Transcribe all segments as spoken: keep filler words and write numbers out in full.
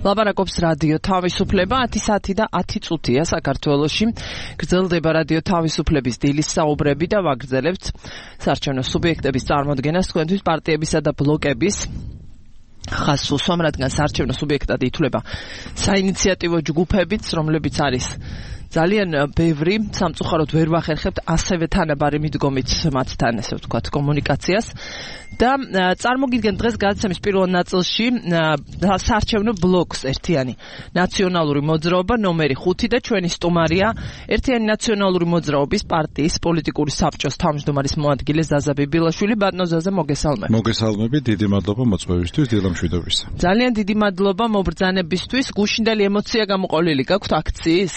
ლაპარაკობს რადიო თავისუფლება ათი საათი და ათი წუთია საქართველოში. გრძელდება რადიო თავისუფლების დილის საუბრები და ვაგრძელებთ საარჩევნო სუბიექტების წარმოდგენას თქვენთვის პარტიებისა და ბლოკების ხაზს უსვამ, რადგან საარჩევნო სუბიექტად ითვლება საინიციატივო ჯგუფებიც, რომლებიც არის ძალიან ბევრი, სამწუხაროდ ვერ ვახერხებთ ასევე თანაბარი მიდგომით მათთან, ესე ვთქვათ, კომუნიკაციას და წარმოგიდგენთ დღეს გადაცემის პირველ ნაწილში საარჩევნო ბლოკს ერთიანი ნაციონალური მოძრაობა ნომერი ხუთი და ჩვენი სტუმარია ერთიანი ნაციონალური მოძრაობის პარტიის პოლიტიკური საბჭოს თავმჯდომარის მოადგილე ზაზა ბიბილაშვილი. ბატონო ზაზა, მოგესალმებით. მოგესალმებით, დიდი მადლობა მოწვევისთვის, დილამშვიდობისა. ძალიან დიდი მადლობა მობრძანებისთვის. გუშინდელი ემოცია გამოყოლილი გაქვთ აქციის?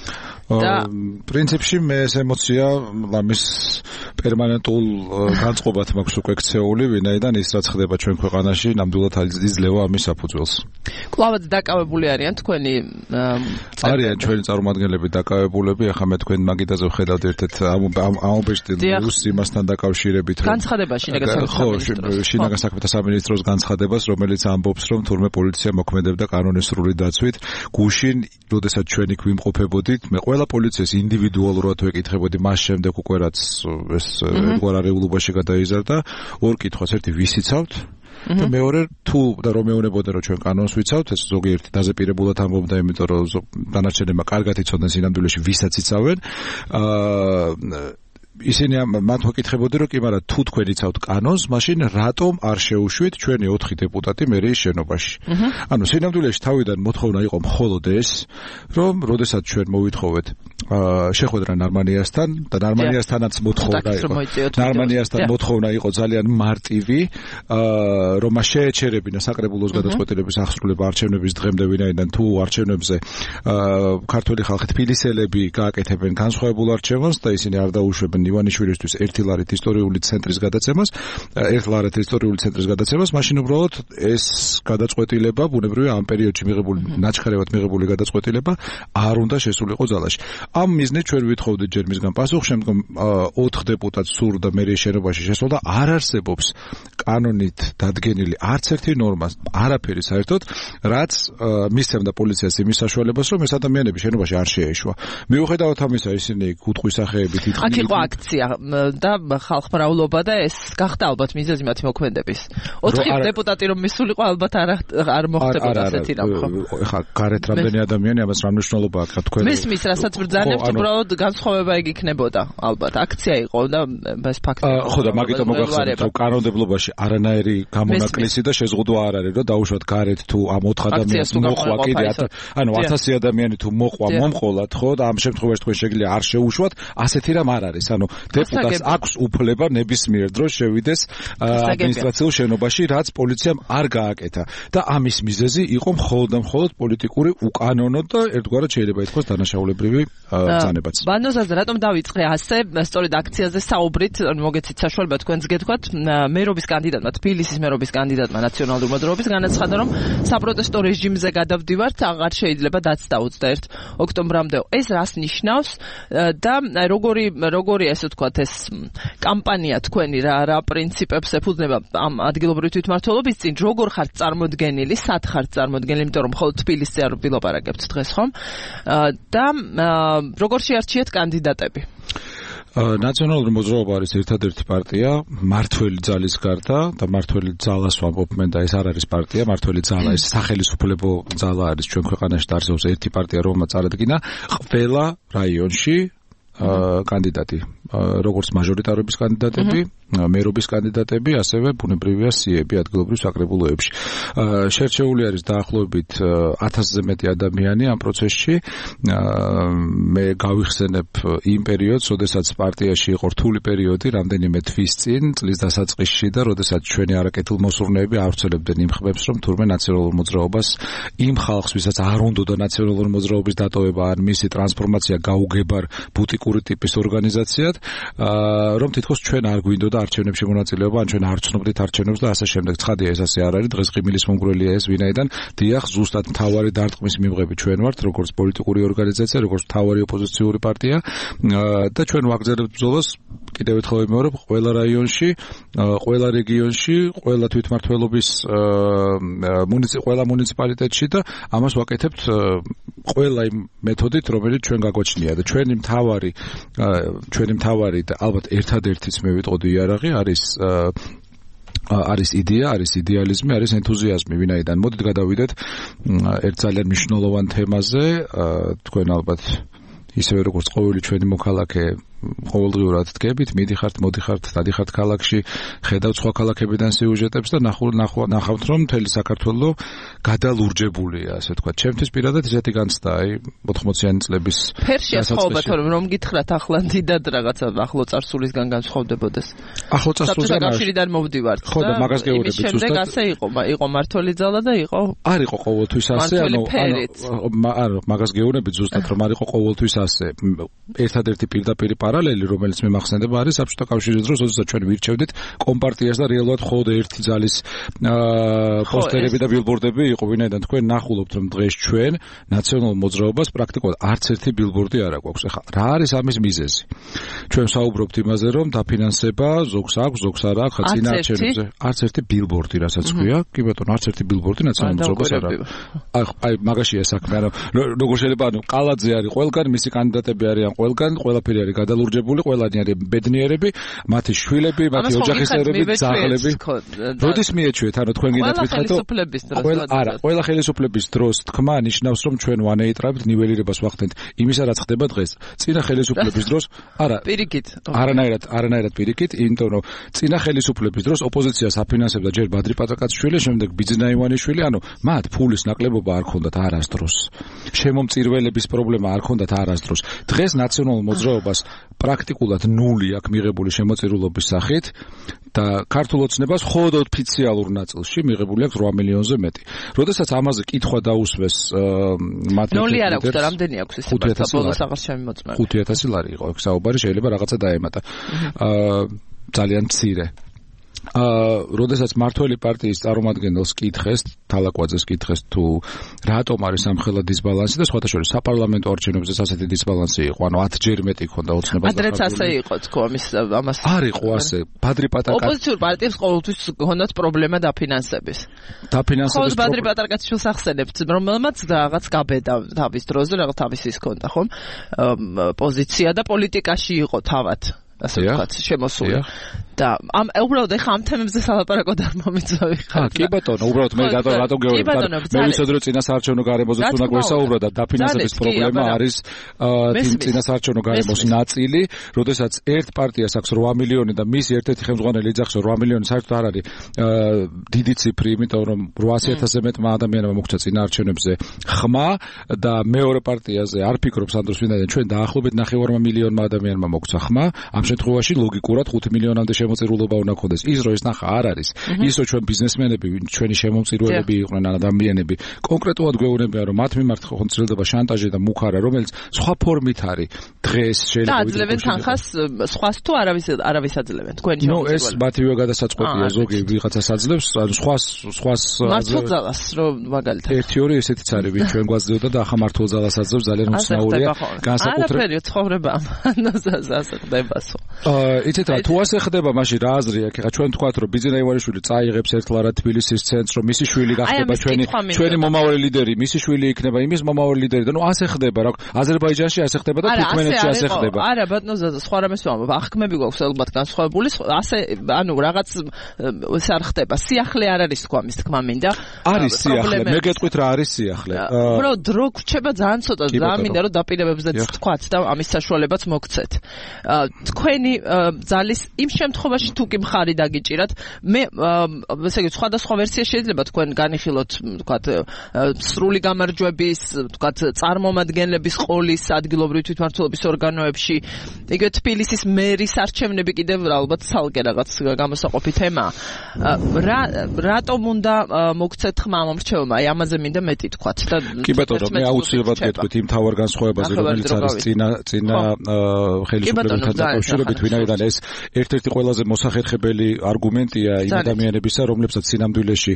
პრინციპში მე ეს ემოცია ლამის პერმანენტულ განწყობად მაქვს უკვე ქცეული, ვინაიდან ის რაც ხდება ჩვენ ქვეყანაში, ნამდვილად იძლევა ამის საფუძველს. კლავად დაკავებული არიან თქვენი არიან ჩვენი წარმომადგენლები დაკავებულები, ახლა მე თქვენ მაგიდაზე ვხედავთ ერთ-ერთ ამობეჭდილს იმასთან დაკავშირებით. განცხადება შინაგან საქმეთა შინაგან საქმეთა სამინისტროს განცხადებას, რომელიც ამბობს, რომ თურმე პოლიცია მოქმედებდა კანონისრული დაცვით. გუშინ, როდესაც ჩვენ იქ ვიმყოფებოდით, მე ყველა პოლიციას ინდივიდუალურად ვეკითხებოდი, მას შემდეგ უკვე რაც ეს ერთგვარ არეულობაში გადაიზარდა, ორ კითხვას, ერთი ვისიცავთ და მეორე თუ და რომ მეუბნებოდა რომ ჩვენ კანონს ვიცავთ, ეს ზოგიერთი დაზეპირებულად ამბობდა, იმიტომ რომ დანარჩენებმა კარგად იცოდნენ სინამდვილეში ვისაც იცავენ. აა ისინი მათ ვაკითხებოდი რომ კი, მაგრამ თუ თქვენ იცავთ კანონს, მაშინ რატომ არ შეუშვით ჩვენი ოთხი დეპუტატი მერიის შენობაში? ანუ სინამდვილეში თავიდან მოთხოვნა იყო მხოლოდ ეს, რომ როდესაც ჩვენ მოვითხოვეთ შეხვედრა ნარმანიასთან და ნარმანიასთანაც მოთხოვნა იყო. ნარმანიასთან მოთხოვნა იყო ძალიან მარტივი, რომ მას შეეჩერებინა საკრებულოს გადაწყვეტილების აღსრულება არჩევნების დღემდე, ვინაიდან თუ არჩევნებზე ქართული ხალხი თბილისელები გააკეთებენ განსხვავებულ არჩევანს და ისინი არ დაუშვებენ ივანიშვილისთვის ერთი ლარით ისტორიული ცენტრის გადაცემას, ერთ ლარით ისტორიული ცენტრის გადაცემას, მაშინ უბრალოდ ეს გადაწყვეტილება, ბუნებრივია ამ პერიოდში მიღებული, ნაჩქარევად მიღებული გადაწყვეტილება არ უნდა შესულიყო ძალაში. ამ მიზნით ჩვენ ვითხოვდით ჯერ მისგან პასუხს, შემდგომ ოთხ დეპუტატს სურდა მერიის შენობაში შესვლა და არ არსებობს კანონით დადგენილი არც ერთი ნორმა, არაფერი საერთოდ, რაც მისცემდა პოლიციას იმის საშუალებას, რომ ეს ადამიანები შენობაში არ შეეშვა. მიუხედავად ამისა, ისინი კუთხისახეებით ითქმის აქცია და ხალხმრავლობა და ეს გახდა ალბათ მიზეზი მათი მოქმედების. ოთხი დეპუტატი რომ მისულიყო, ალბათ არ არ მოხდებოდა ასეთი რამ, ხო? ეხლა გარეთ რამდენი ადამიანი, ამას რა მნიშვნელობა აქვს თქვენ? მისმის, რასაც ბრძანებთ, უბრალოდ განსხვავება იქ იქნებოდა, ალბათ. აქცია იყო და ეს ფაქტი. ხო და მაგიტომ მოგახსენებთ, რომ კანონმდებლობაში არანაირი გამონაკლისი და შეზღუდვა არ არის, რომ დაუშვათ გარეთ თუ ამ ოთხ ადამიანს მოყვა კიდე ანუ ათასი ადამიანი თუ მოყვა, მომყოლათ, ხო და ამ შემთხვევაში თქვენ შეგიძლია არ შეუშვათ, ასეთი რამ არ არის. ანუ დეპუტატს აქვს უფლება ნებისმიერ დროს შევიდეს ადმინისტრაციულ შენობაში, რაც პოლიციამ არ გააკეთა და ამის მიზეზი იყო მხოლოდ და მხოლოდ პოლიტიკური უკანონო და ერთგვარად შეიძლება ითქვას დანაშაულებრივი ბრძანებაც. ბატონო ზაზა, რატომ დავიწყე ასე სწორედ აქციაზე საუბრით, მოგეცით საშუალება თქვენს გეთქვათ, მერობის კანდიდატმა, თბილისის მერობის კანდიდატმა ნაციონალური მოძრაობის განაცხადა, რომ საპროტესტო რეჟიმზე გადავდივართ, აღარ შეიძლება დაცდა ოცდაერთი ოქტომბრამდე. ეს რას ნიშნავს და როგორი როგორი ესე ვთქვათ ეს კამპანია თქვენი რა რა პრინციპებს ეფუძნება ამ ადგილობრივი თვითმმართველობის წინ, როგორ ხართ წარმოდგენილი, სად ხართ წარმოდგენილი, იმიტომ რომ მხოლოდ თბილისზე არ ვილაპარაკებთ დღეს, ხომ? და როგორ შეარჩიეთ კანდიდატები? ნაციონალური მოძრაობა არის ერთადერთი პარტია მართველი ძალის გარდა და მართველი ძალას ვამბობ მე და ეს არ არის პარტია, მართველი ძალა, ეს სახელმწიფო ძალა არის ჩვენ ქვეყანაში და არსებობს ერთი პარტია, რომელმაც წარადგინა ყველა რაიონში კანდიდატი, როგორც მაჟორიტარობის კანდიდატები, მერობის კანდიდატები, ასევე ბუნებრივია სიები ადგილობრივ საკრებულოებში. შერჩეული არის დაახლოებით ათასზე მეტი ადამიანი ამ პროცესში. მე გავიხსენებ იმ პერიოდს, როდესაც პარტიაში იყო რთული პერიოდი, რამდენიმე თვის წინ, წლის დასაწყისში და როდესაც ჩვენი არაკეთილმოსურნეები ავრცელებდნენ იმ ხმებს, რომ თურმე ნაციონალურ მოძრაობას იმ ხალხს, ვისაც არ უნდოდა ნაციონალური მოძრაობის დატოვება, ან მისი ტრანსფორმაცია გაუგებარ ბუტიკური ტიპის ორგანიზაციად, რომ თითქოს ჩვენ არ გვინდოდა არჩევნებში მონაწილეობა, ან ჩვენ არ ვცნობდით არჩევნებს და ასე შემდეგ. ცხადია ეს ასე არ არის, დღეს ღიმილის მომგვრელია ეს ვინაიდან. დიახ, ზუსტად მთავარი დარტყმის მიმღები ჩვენ ვართ, როგორც პოლიტიკური ორგანიზაცია, როგორც მთავარი ოპოზიციური პარტია და ჩვენ ვაგრძელებთ ბრძოლას კიდევ ერთხელ ვიმეორებ, ყველა რაიონში, ყველა რეგიონში, ყველა თვითმმართველობის ყველა მუნიციპალიტეტში და ამას ვაკეთებთ ყველა იმ მეთოდით, რომელიც ჩვენ გაგვაჩნია და ჩვენი მთავარი ჩვენი მთავარი და ალბათ ერთადერთიც მე ვიტყოდი იარაღი არის არის იდეა, არის იდეალიზმი, არის ენთუზიაზმი, ვინაიდან მოდით გადავიდეთ ერთ ძალიან მნიშვნელოვან თემაზე, თქვენ ალბათ ისევე როგორც ყოველი ჩვენი მოქალაქე ყოველდღიურად დგებით, მიდიხართ, მოდიხართ, დადიხართ ქალაქში, ხედავთ სხვა ქალაქებიდან სიუჟეტებს და ნახავთ, რომ მთელი საქართველო გადალურჯებულია, ასე ვთქვათ. ჩემთვის პირადად ისეთი განცდა, აი, ოთხმოციანი წლების ფერშია სხვაობა, თორემ რომ გითხრათ ახლა დიდად რაღაცა ახლო წარსულისგან განსხვავდებოდეს. ახლო წარსულისგან კავშირიდან მოვდივართ. ხო და მაგას გეუბნებით ზუსტად. შემდეგ ასე იყო, იყო მართალი ძალა და იყო არ იყო ყოველთვის ასე, ანუ ანუ მაგას გეუბნებით ზუსტად, რომ არ იყო ყოველთვის ასე. ერთადერთი პირდაპირი პარალელი, რომელიც მე მახსენდება, არის საბჭოთა კავშირის დროს, როდესაც ჩვენ ვირჩევდით კომპარტიას და რეალურად მხოლოდ ერთი ძალის პოსტერები და ბილბორდები იყო, ვინაიდან თქვენ ნახულობთ, რომ დღეს ჩვენ ნაციონალურ მოძრაობას პრაქტიკულად არც ერთი ბილბორდი არ აქვს. ეხლა რა არის ამის მიზეზი? ჩვენ საუბრობთ იმაზე, რომ დაფინანსება ზოგს აქვს, ზოგს არ აქვს, წინა არჩევნებზე არც ერთი ბილბორდი, რასაც ქვია, კი ბატონო, არც ერთი ბილბორდი ნაციონალურ მოძრაობას არ აქვს. აი, აი, მაგაშია საქმე, ანუ როგორ შეიძლება, ანუ ყალაძე არის ყველგან, მისი კანდიდატები არიან ყველგან, ყველაფერი არის გადალურჯებული, ყველანი არის ბედნიერები, მათი შვილები, მათი ოჯახისერები, ძაღლები. როდის მიეჩვიეთ, ანუ თქვენ გინდათ მითხრათ, ყველა არა, ყველა ხელისუფლების დროს თქმა ნიშნავს, რომ ჩვენ ვანეიტრებთ, ნიველირებას ვახდენთ იმისა, რაც ხდება დღეს. წინა ხელისუფლების დროს, არა, პირიქით. არანაირად, არანაირად პირიქით, იმიტომ რომ წინა ხელისუფლების დროს ოპოზიციას აფინანსებდა ჯერ ბადრი პაწაკაცშვილი, შემდეგ ბიძინა ივანიშვილი, ანუ მათ ფულის ნაკლებობა არ ქონდათ არასდროს. შემომწირველების პრობლემა არ ქონდათ არასდროს. დღეს ნაციონალურ მოძრაობას პრაქტიკულად ნული აქვს მიღებული შემოწირულობის სახით და ქართულ ოცნებას მხოლოდ ოფიციალურ ნაწილში მიღებული აქვს რვა მილიონზე მეტი. როდესაც ამაზე კითხვა დაუსვეს მათი ნული არ აქვს და რამდენი აქვს ეს ბოლოს აღარ შემოწმება. ხუთი ათასი ლარი იყო ეს საუბარი, შეიძლება რაღაცა დაემატა. აა ძალიან მცირე. აა, როდესაც მართველი პარტიის წარმომადგენელს კითხეს, თალაკვაძეს კითხეს თუ რატომ არის ამხელა დისბალანსი და სხვათა შორის საპარლამენტო არჩევნებზეც ასეთი დისბალანსი იყო, ანუ ათჯერ მეტი ქონდა ოცნებას. ადრეც ასე იყო თქო, ამის ამას არ იყო ასე. ბადრი პატაკაც ოპოზიციურ პარტიებს ყოველთვის ჰქონდათ პრობლემა დაფინანსების. დაფინანსების ბადრი პატაკაცშვილს ახსენებთ, რომელმაც რაღაც გაბედა თავის დროზე, რაღაც თავის ის ქონდა, ხომ? პოზიცია და პოლიტიკაში იყო თავად. ასე ვთქვათ, შემოსული. და ამ უბრალოდ ეხა ამ თემებზე სალაპარაკოდ არ მომიწევი ხარ. კი ბატონო, უბრალოდ მე რატო რატო გეუბნები? მე ვიცოდი რომ წინა საარჩევნო გარემოზე უნდა გვესაუბრო და დაფინანსების პრობლემა არის წინა საარჩევნო გარემოს ნაწილი, როდესაც ერთ პარტიას აქვს რვა მილიონი და მის ერთ-ერთი ხელმძღვანელი იძახს რომ რვა მილიონი საერთოდ არ არის დიდი ციფრი, იმიტომ რომ რვასი ათასზე მეტმა ადამიანმა მოგვცა წინა არჩევნებზე ხმა და მეორე პარტიაზე არ ფიქრობს ამ დროს ვინაიდან ჩვენ დაახლოებით ნახევარმა მილიონმა ადამიანმა მოგვცა ხმა, ამ შემთხვევაში ლოგიკურად ხუთი მილიონამდე შემოწირულობა უნდა ქონდეს. ის რო ეს ნახა არ არის. ის რო ჩვენ ბიზნესმენები, ჩვენი შემომწირულეები იყვნენ ადამიანები, კონკრეტულად გვეუბნებიან რომ მათ მიმართ ხონცრილდება შანტაჟი და მუქარა, რომელიც სხვა ფორმით არის. დღეს შეიძლება და აძლევენ თანხას სხვას თუ არავის არავის აძლევენ თქვენი შემოწირულება. ნუ ეს მათივე გადასაწყვეტია, ზოგი ვიღაცას აძლევს, ანუ სხვას სხვას მართლძალას რომ მაგალითად ერთი ორი ესეთიც არის, ვინ ჩვენ გვაძლევდა და ახლა მართლძალას აძლევს, ძალიან უცნაურია განსაკუთრებით. არაფერი ცხოვრება ასე ხდებასო. აა იცით რა, თუ ასე ხდება მაშინ რა აზრი აქვს? ეხლა ჩვენ თქვათ რომ ბიძინა ივანიშვილი წაიღებს ერთლარად თბილისის ცენტრს, რომ მისი შვილი გახდება ჩვენი ჩვენი მომავალი ლიდერი, მისი შვილი იქნება იმის მომავალი ლიდერი და ნუ ასე ხდება რა. აზერბაიჯანში ასე ხდება და თურქმენეთში ასე ხდება. არა, ბატონო ზაზა, სხვა რამეს ვამბობ. აღქმები გვაქვს ალბათ განსხვავებული, ასე ანუ რაღაც ეს არ ხდება. სიახლე არ არის თქვა მის თქმა მინდა. არის სიახლე, მე გეტყვით რა არის სიახლე. უბრალოდ დრო გრჩება ძალიან ცოტა, ძალიან მინდა რომ დაპირებებზეც თქვათ და ამის საშუალებაც მოგცეთ. თქვენი ძალის იმ შემთხვევაში თუ კი მხარი დაგიჭირათ, მე ესე იგი სხვადასხვა ვერსია შეიძლება თქვენ განიხილოთ, თქვათ სრული გამარჯვების, თქვათ წარმომადგენლების ყოლის ადგილობრივი თვითმმართველობის ორგანოებში, იგივე თბილისის მერის არჩევნები კიდევ ალბათ ცალკე რაღაც გამოსაყოფი თემაა. რა რატომ უნდა მოგცეთ ხმა ამ არჩევნებმა? აი ამაზე მინდა მეტი თქვათ და კი ბატონო, მე აუცილებლად გეტყვით იმ თავარ განსხვავებაზე, რომელიც არის წინა წინა ხელისუფლებასთან დაკავშირებით. დაკავშირებით, ვინაიდან ეს ერთ-ერთი ყველაზე მოსახერხებელი არგუმენტია იმ ადამიანებისა, რომლებსაც სინამდვილეში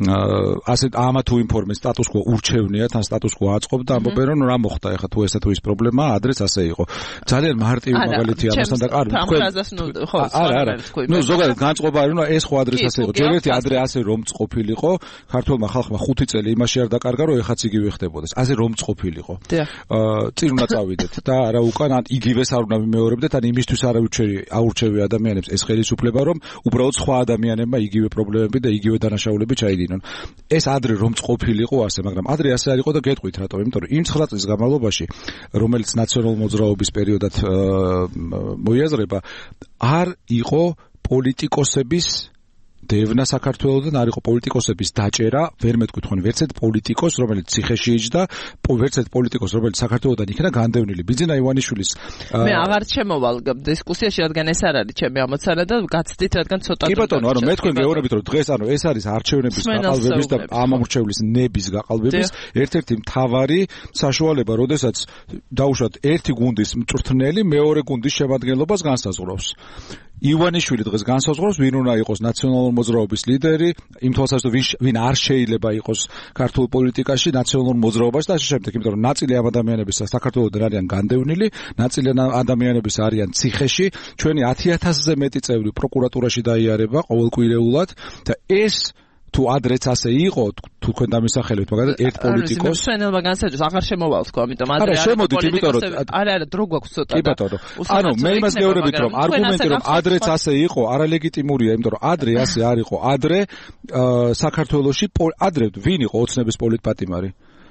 ასე ამა თუ იმ ფორმის სტატუს quo ურჩევნიათ, ან სტატუს quo აწყობთ და ამბობენ, რომ რა მოხდა ეხლა თუ ესა თუ ის პრობლემაა, ადრეს ასე იყო. ძალიან მარტივი მაგალითია ამასთან და არ თქვენ არა არა ნუ ზოგადად განწყობა არის, რომ ეს ხო ადრეს ასე იყო. ჯერ ერთი ადრე ასე რომ წყופილიყო, ქართულმა ხალხმა ხუთი წელი იმაში არ დაკარგა, რომ ეხაც იგივე ხდებოდეს. ასე რომ წყופილიყო. აა წინ უნდა წავიდეთ და არა უკან ან იგივეს არ უნდა მიმეორებდეთ, ან იმისთვის არ აურჩევი აურჩევი ადამიანებს ეს ხელისუფლება, რომ უბრალოდ სხვა ადამიანებმა იგივე პრობლემები და იგივე დანაშაულები ჩაიდინონ. ეს ადრე რომ წყופილიყო ასე, მაგრამ ადრე ასე არ იყო და გეტყვით რატომ? იმიტომ რომ იმ ცხრა წლის განმავლობაში, რომელიც ნაციონალურ მოძრაობის პერიოდად მოიაზრება, არ იყო პოლიტიკოსების დევნა საქართველოსთან, არ იყო პოლიტიკოსების დაჭერა, ვერ მეტყვით ვერც ერთ პოლიტიკოს, რომელიც ციხეში იჯდა, ვერც ერთ პოლიტიკოს, რომელიც საქართველოსთან იქნა განდევნილი. ბიძინა ივანიშვილის მე აღარ შემოვალ დისკუსიაში, რადგან ეს არ არის ჩემი ამოცანა და გაცდით, რადგან ცოტა კი ბატონო, ანუ მე თქვენ გეუბნებით, რომ დღეს ანუ ეს არის არჩევნების გაყალბების და ამომრჩევლის ნების გაყალბების ერთ-ერთი მთავარი საშუალება, როდესაც დაუშვათ ერთი გუნდის მწვრთნელი მეორე გუნდის შემადგენლობას განსაზღვრავს. ივანიშვილი დღეს განსაზღვრავს, ვინ უნდა იყოს ნაციონალურ მოძრაობის ლიდერი, იმ თვალსაზრისით, ვინ არ შეიძლება იყოს ქართულ პოლიტიკაში, ნაციონალურ მოძრაობაში და ასე შემდეგ, იმიტომ რომ ნაწილი ამ ადამიანების საქართველოსთან არიან განდევნილი, ნაწილი ადამიანების არიან ციხეში, ჩვენი ათი ათასზე მეტი წევრი პროკურატურაში დაიარება ყოველკვირეულად და ეს თუ ადრეც ასე იყო, თუ თქვენ დამისახელეთ, მაგალითად, ერთ პოლიტიკოს სენელმა განსაჯოს, აღარ შემოვალ თქო, ამიტომ ადრე არა შემოდით, იმიტომ რომ არა არა დრო გვაქვს ცოტა. კი ბატონო. ანუ მე იმას გეუბნებით, რომ არგუმენტი რომ ადრეც ასე იყო, არალეგიტიმურია, იმიტომ რომ ადრე ასე არ იყო, ადრე საქართველოში ადრე ვინ იყო ოცნების პოლიტპატიმარი?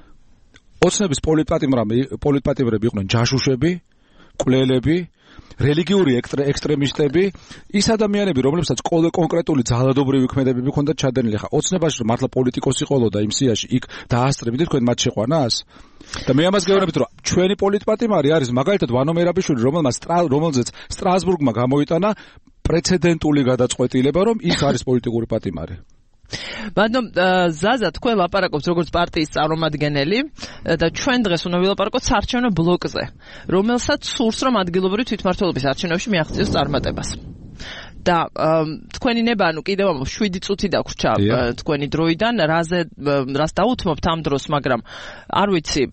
ოცნების პოლიტპატიმრები პოლიტპატიმრები იყვნენ ჯაშუშები, კვლელები, რელიგიური ექსტრემისტები, ის ადამიანები, რომლებსაც კონკრეტული ძალადობრივი ქმედებები ჰქონდათ ჩადენილი. ხა ოცნებაში რომ მართლა პოლიტიკოსი ყოლოდა იმ სიაში, იქ დაასწრებდით თქვენ მათ შეყვანას? და მე ამას გეუბნებით, რომ ჩვენი პოლიტპატიმარი არის მაგალითად ვანო მერაბიშვილი, რომელმაც რომელზეც სტრასბურგმა გამოიტანა პრეცედენტული გადაწყვეტილება, რომ ის არის პოლიტიკური პატიმარი. მაგრამ ზაზა თქვენ ლაპარაკობთ როგორც პარტიის წარმომადგენელი და ჩვენ დღეს უნდა ვილაპარაკოთ საარჩევნო ბლოკზე, რომელსაც სურს რომ ადგილობრივი თვითმმართველობის არჩევნებში მიაღწიოს წარმატებას. და თქვენი ნება, ანუ კიდევ ამ შვიდი წუთი დაგვრჩა თქვენი დროიდან, რაზე რას დაუთმობთ ამ დროს, მაგრამ არ ვიცი,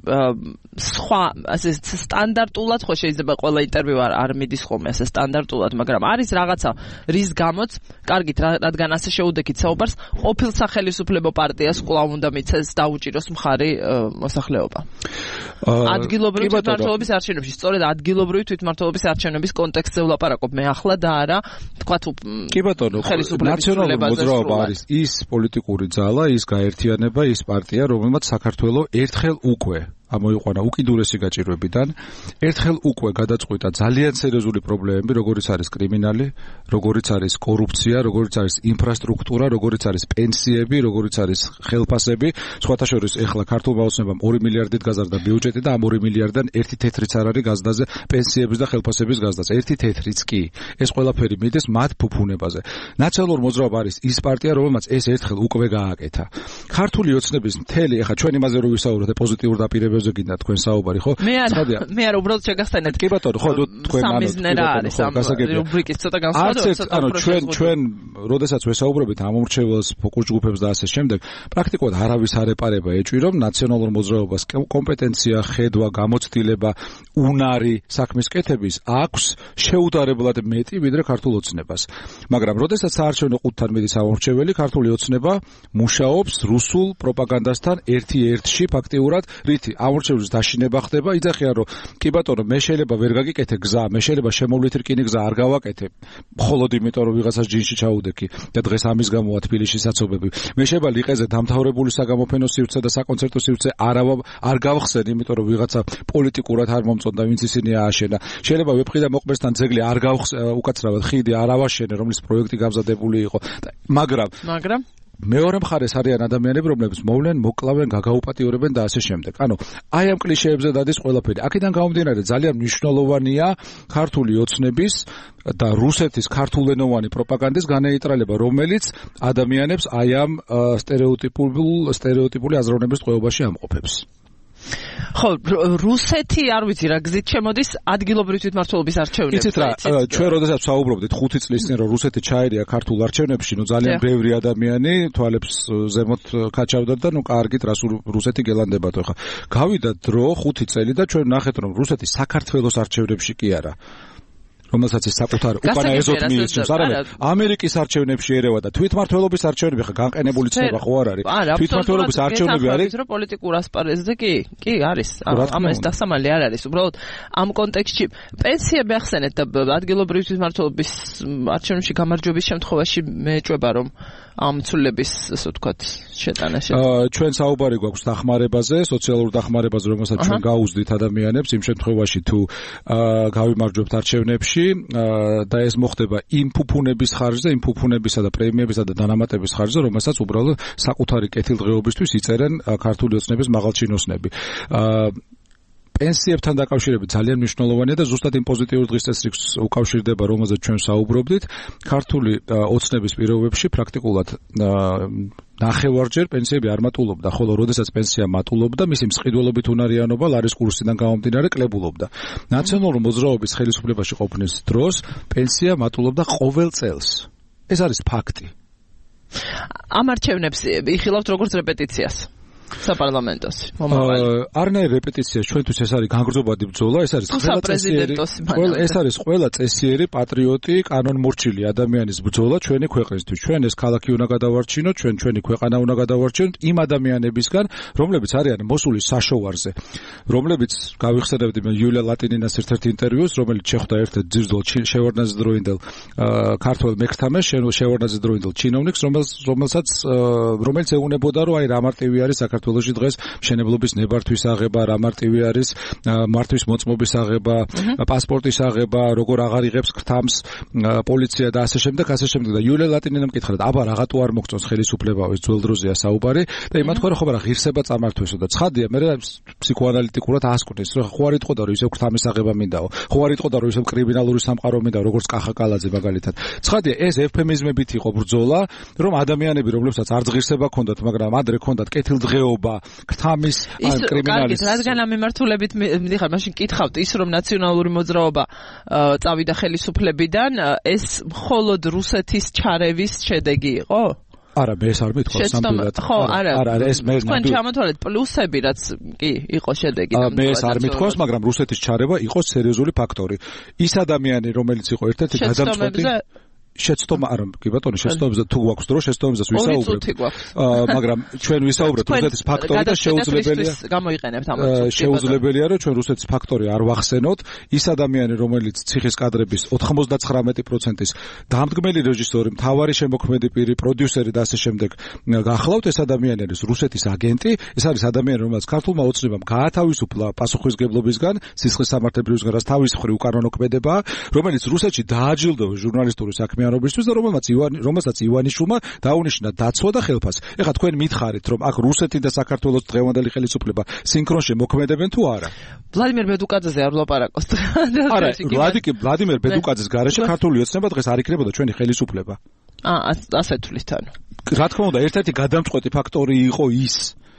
სხვა ასე სტანდარტულად ხო შეიძლება ყველა ინტერვიუ არ არ მიდის ხოლმე ასე სტანდარტულად, მაგრამ არის რაღაცა, რის გამოც, კარგით, რადგან ასე შეუდექით საუბარს, ყოფილ სახელმწიფო პარტიას კვლავ უნდა მიცეს დაუჭიროს მხარი მოსახლეობა. ადგილობრივი თვითმმართველობის არჩევნებში, სწორედ ადგილობრივი თვითმმართველობის არჩევნების კონტექსტზე ვლაპარაკობ მე ახლა და არა თქვა თუ კი ბატონო, ნაციონალური მოძრაობა არის ის პოლიტიკური ძალა, ის გაერთიანება, ის პარტია, რომელმაც საქართველოს ერთხელ უკვე ამოიყვანა უკიდურესი გაჭირვებიდან, ერთხელ უკვე გადაწყვიტა ძალიან სერიოზული პრობლემები, როგორიც არის კრიმინალი, როგორიც არის კორუფცია, როგორიც არის ინფრასტრუქტურა, როგორიც არის პენსიები, როგორიც არის ხელფასები, სხვათა შორის ეხლა ქართულმა ოცნებამ ორი მილიარდით გაზარდა ბიუჯეტი და ამ ორი მილიარდიდან ერთი თეთრიც არ არის გაზდაზე პენსიების და ხელფასების გაზდაზე. ერთი თეთრიც კი. ეს ყველაფერი მიდის მათ ფუფუნებაზე. ნაციონალური მოძრაობა არის ის პარტია, რომელმაც ეს ერთხელ უკვე გააკეთა. ქართული ოცნების მთელი, ეხლა ჩვენ იმაზე რომ ვისაუბროთ პოზიტიურ დაპირებებზე გინდა თქვენ საუბარი, ხო? მე არა, მე არა, უბრალოდ შეგახსენეთ. კი ბატონო, ხო, თქვენ ანუ არის ამ რუბრიკის ცოტა განსხვავება, ცოტა ანუ ჩვენ ჩვენ როდესაც ვესაუბრებით ამომრჩეველს, ფოკუს ჯგუფებს და ასე შემდეგ, პრაქტიკულად არავის არ ეპარება ეჭვი, რომ ნაციონალურ მოძრაობას კომპეტენცია, ხედვა, გამოცდილება, უნარი საქმის კეთების აქვს შეუდარებლად მეტი ვიდრე ქართულ ოცნებას. მაგრამ როდესაც საარჩევნო ყუთთან მიდის ამომრჩეველი, ქართული ოცნება მუშაობს რუსულ პროპაგანდასთან ერთი-ერთში ფაქტიურად, რითი ამორჩევლის დაშინება ხდება, იძახიან რომ კი ბატონო, მე შეიძლება ვერ გაგიკეთე გზა, მე შეიძლება შემოვლით რკინი გზა არ გავაკეთე, მხოლოდ იმიტომ რომ ვიღაცას ჯინში ჩაუდექი და დღეს ამის გამოა თბილისში საცობები. მე შეიძლება ლიყეზე დამთავრებული საგამოფენო სივრცე და საკონცერტო სივრცე არა არ გავხსენ, იმიტომ რომ ვიღაცა პოლიტიკურად არ მომწონდა, ვინც ისინი ააშენა. შეიძლება ვეფხი და მოყმესთან ძეგლი არ გავხსენ, უკაცრავად ხიდი არ ავაშენე, რომლის პროექტი გამზადებული იყო. მაგრამ მაგრამ მეორე მხარეს არიან ადამიანები, რომლებიც მოვლენ, მოკლავენ, გაგაუპატიურებენ და ასე შემდეგ. ანუ აი ამ კლიშეებზე დადის ყველაფერი. აქედან გამომდინარე ძალიან მნიშვნელოვანია ქართული ოცნების და რუსეთის ქართულენოვანი პროპაგანდის განეიტრალება, რომელიც ადამიანებს აი ამ სტერეოტიპულ სტერეოტიპული აზროვნების ტყვეობაში ამყოფებს. ხო, რუსეთი არ ვიცი რა გზით შემოდის ადგილობრივი თვითმმართველობის არჩევნებში. იცით რა, ჩვენ როდესაც ვსაუბრობდით ხუთი წლის წინ რომ რუსეთი ჩაერია ქართულ არჩევნებში, ნუ ძალიან ბევრი ადამიანი თვალებს ზემოთ ქაჩავდა და ნუ კარგით რას რუსეთი გელანდებათ ხო. გავიდა დრო ხუთი წელი და ჩვენ ნახეთ რომ რუსეთი საქართველოს არჩევნებში კი არა. რომელსაც ის საკუთარ უკანა ეზოთ მიეცემს, არამედ ამერიკის არჩევნებში ერევა და თვითმმართველობის არჩევნები ხა განყენებული ცნება ხო არ არის? თვითმმართველობის არჩევნები არის რომ პოლიტიკურ ასპარეზზე კი, კი არის. ამას დასამალი არ არის. უბრალოდ ამ კონტექსტში პენსიები ახსენეთ და ადგილობრივი თვითმმართველობის არჩევნებში გამარჯვების შემთხვევაში მეეჭვება რომ ამ ცვლილების ასე ვთქვათ შეტანა შედგება. ჩვენ საუბარი გვაქვს დახმარებაზე, სოციალურ დახმარებაზე, რომელსაც ჩვენ გაუზდით ადამიანებს იმ შემთხვევაში თუ გავიმარჯვებთ არჩევნებში და ეს მოხდება იმ ფუფუნების ხარჯზე, იმ ფუფუნებისა და პრემიებისა და დანამატების ხარჯზე, რომელსაც უბრალოდ საკუთარი კეთილდღეობისთვის იწერენ ქართული ოცნების მაღალჩინოსნები. პენსიებთან დაკავშირებით ძალიან მნიშვნელოვანია და ზუსტად იმ პოზიტიურ დღესასწაულს უკავშირდება, რომელზეც ჩვენ საუბრობდით. ქართული ოცნების პირობებში პრაქტიკულად ნახევარჯერ პენსიები არ მატულობდა, ხოლო როდესაც პენსია მატულობდა, მისი მსყიდველობით უნარიანობა ლარის კურსიდან გამომდინარე კლებულობდა. ნაციონალური მოძრაობის ხელისუფლებაში ყოფნის დროს პენსია მატულობდა ყოველ წელს. ეს არის ფაქტი. ამ არჩევნებს იხილავთ როგორც რეპეტიციას. საპარლამენტოში. არნაირ რეპეტიციას ჩვენთვის ეს არის განგრძობადი ბრძოლა, ეს არის ყველა წესიერი, ეს არის ყველა წესიერი პატრიოტი, კანონმორჩილი ადამიანის ბრძოლა ჩვენი ქვეყნისთვის. ჩვენ ეს ქალაქი უნდა გადავარჩინოთ, ჩვენ ჩვენი ქვეყანა უნდა გადავარჩინოთ იმ ადამიანებისგან, რომლებიც არიან მოსული საშოვარზე, რომლებიც გავიხსენებთ იულია ლატინინას ერთ-ერთ ინტერვიუს, რომელიც შეხვდა ერთ-ერთ ძირძველ შევარდნაძის დროინდელ ქართველ მექრთამეს, შევარდნაძის დროინდელ ჩინოვნიკს, რომელსაც რომელიც ეუბნებოდა, რომ აი რა მარტივი არის საქართველოში დღეს მშენებლობის ნებართვის აღება, რა მარტივი არის მართვის მოწმობის აღება, პასპორტის აღება, როგორ აღარ იღებს ქრთამს პოლიცია და ასე შემდეგ, ასე შემდეგ და იულია ლატინინამ მკითხა, აბა რაღაცო არ მოგწონს ხელისუფლება, ეს ძველ დროზეა საუბარი და იმათ ხო რა ხო რა ღირსება წამართვესო და ცხადია, მე ფსიქოანალიტიკურად ასკვნეს, რომ ხო არ იტყოდა რომ ისევ ქრთამის აღება მინდაო, ხო არ იტყოდა რომ ისევ კრიმინალური სამყარო მინდაო, როგორც კახა კალაძე მაგალითად. ცხადია, ეს ეფემიზმებით იყო ბრძოლა, რომ ადამიანები, რომლებსაც არც ღირსება ჰქონდათ, მაგრამ ადრე ჰქონდათ კეთილდღეობა, ქრთამის ან კრიმინალის. რადგან ამ მიმართულებით მიდიხარ, მაშინ კითხავთ ის რომ ნაციონალური მოძრაობა წავიდა ხელისუფლებიდან, ეს მხოლოდ რუსეთის ჩარევის შედეგი იყო? არა, მე ეს არ მithქვას სამბილად. ხო, არა. არა, ეს მე თქვენ ჩამოთვალეთ პლუსები, რაც კი იყო შედეგი. მე ეს არ მithქვას, მაგრამ რუსეთის ჩარევა იყო სერიოზული ფაქტორი. ის ადამიანი, რომელიც იყო ერთ-ერთი გადამწყვეტი შეცდომა არა კი ბატონო შეცდომებზე თუ გვაქვს დრო შეცდომებზეც ვისაუბრებთ მაგრამ ჩვენ ვისაუბრებთ რუსეთის ფაქტორი და შეუძლებელია გამოიყენებთ ამ შეუძლებელია რომ ჩვენ რუსეთის ფაქტორი არ ვახსენოთ ის ადამიანი რომელიც ციხის კადრების ოთხმოცდათხრამეტი პროცენტის დამდგმელი რეჟისორი მთავარი შემოქმედი პირი პროდიუსერი და ასე შემდეგ გახლავთ ეს ადამიანი არის რუსეთის აგენტი ეს არის ადამიანი რომელიც ქართულმა ოცნებამ გაათავისუფლა პასუხისგებლობისგან სისხლის სამართლებრივისგან რაც თავის მხრივ უკანონოქმედებაა რომელიც რუსეთში დააჯილდოვა ჟურნალისტური საქმე ისთვის და რომელმაც ივანი რომელსაც ივანიშვილმა დაუნიშნა დაცვა და ხელფას. ეხლა თქვენ მითხარით რომ აქ რუსეთი და საქართველოს დღევანდელი ხელისუფლება სინქრონში მოქმედებენ თუ არა? ვლადიმერ ბედუკაძეზე არ ვლაპარაკოს. არა, ვლადიკი ვლადიმერ ბედუკაძეს გარეშე ქართული ოცნება დღეს არ იქნებოდა ჩვენი ხელისუფლება. აა ასე თulit ანუ. რა თქმა უნდა, ერთ-ერთი გადამწყვეტი ფაქტორი იყო ის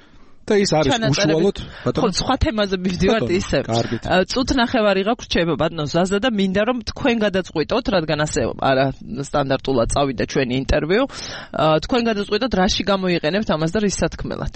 და ის არის უშუალოდ ხო სხვა თემაზე მივდივართ ისე წუთ ნახევარი გაქვს რჩება ბატონო ზაზდა და მინდა რომ თქვენ გადაწყვიტოთ რადგან ასე არა სტანდარტულად წავიდა ჩვენი ინტერვიუ თქვენ გადაწყვიტოთ რაში გამოიყენებთ ამას და რის სათქმელად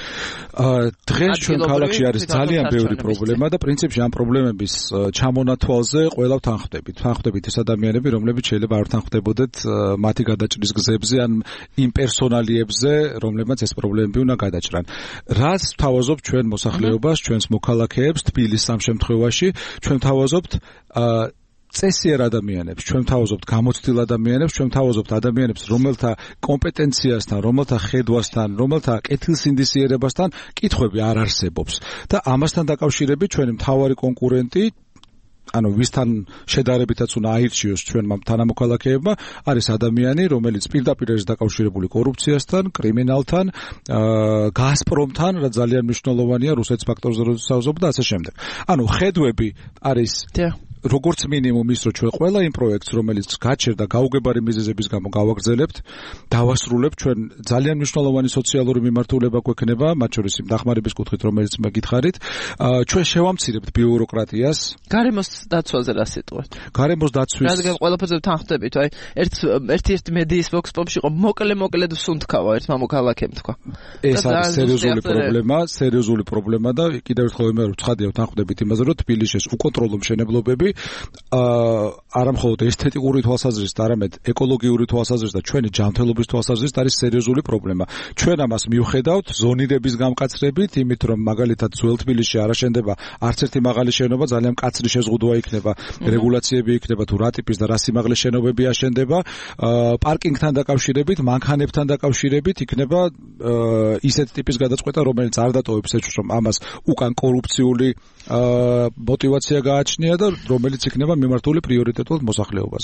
დღეს ჩვენ ქალაქში არის ძალიან ბევრი პრობლემა და პრინციპში ამ პრობლემების ჩამონათვალზე ყველა თანხმდებით თანხმდებით ეს ადამიანები რომლებიც შეიძლება არ თანხმდებოდეთ მათი გადაჭრის გზებზე ან იმ პერსონალიებზე რომლებმაც ეს პრობლემები უნდა გადაჭრან რას ვთავაზობთ ჩვენ მოსახლეობას, ჩვენს მოქალაქეებს თბილისის ამ შემთხვევაში, ჩვენ ვთავაზობთ წესიერ ადამიანებს, ჩვენ ვთავაზობთ გამოცდილ ადამიანებს, ჩვენ ვთავაზობთ ადამიანებს, რომელთა კომპეტენციასთან, რომელთა ხედვასთან, რომელთა კეთილსინდისიერებასთან კითხვები არ არსებობს. და ამასთან დაკავშირებით ჩვენი მთავარი კონკურენტი ანუ ვისთან შედარებითაც უნდა აირჩიოს ჩვენმა თანამოქალაქეებმა არის ადამიანი რომელიც პირდაპირ არის დაკავშირებული კორუფციასთან, კრიმინალთან, გაზპრომთან, რაც ძალიან მნიშვნელოვანია რუსეთის ფაქტორზე როდესაც საუბრობ და ასე შემდეგ. ანუ ხედვები არის როგორც მინიმუმ ის, რომ ჩვენ ყველა იმ პროექტს, რომელიც გაჩერდა გაუგებარი მიზეზების გამო გავაგრძელებთ, დავასრულებთ, ჩვენ ძალიან მნიშვნელოვანი სოციალური მიმართულება გვექნება, მათ შორის იმ დახმარების კუთხით, რომელიც მოგითხარით, ჩვენ შევამცირებთ ბიუროკრატიას. გარემოს დაცვაზე რა სიტყვით? გარემოს დაცვის. რადგან ყველაფერზე თანხდებით, აი, ერთ ერთ-ერთი მედიის Vox Pop-ში იყო მოკლე-მოკლე სუნთქავა ერთმა მოქალაქემ თქვა. ეს არის სერიოზული პრობლემა, სერიოზული პრობლემა და კიდევ ერთხელ ვიმეორებ, ცხადია თანხდებით იმაზე, რომ თბილისში უკონტროლო მშენებლობები არა მხოლოდ ესთეტიკური თვალსაზრისით, არამედ ეკოლოგიური თვალსაზრისით და ჩვენი ჯანმრთელობის თვალსაზრისით არის სერიოზული პრობლემა. ჩვენ ამას მივხედავთ ზონირების გამკაცრებით, იმით რომ მაგალითად ძველ თბილისში არ აშენდება არც ერთი მაღალი შენობა, ძალიან მკაცრი შეზღუდვა იქნება, რეგულაციები იქნება თუ რა ტიპის და რა სიმაღლის შენობები აშენდება, პარკინგთან დაკავშირებით, მანქანებთან დაკავშირებით იქნება ისეთ ტიპის გადაწყვეტა, რომელიც არ დატოვებს ეჭვს, რომ ამას უკან კორუფციული მოტივაცია გააჩნია და რომელიც იქნება მიმართული პრიორიტეტულად მოსახლეობაზე.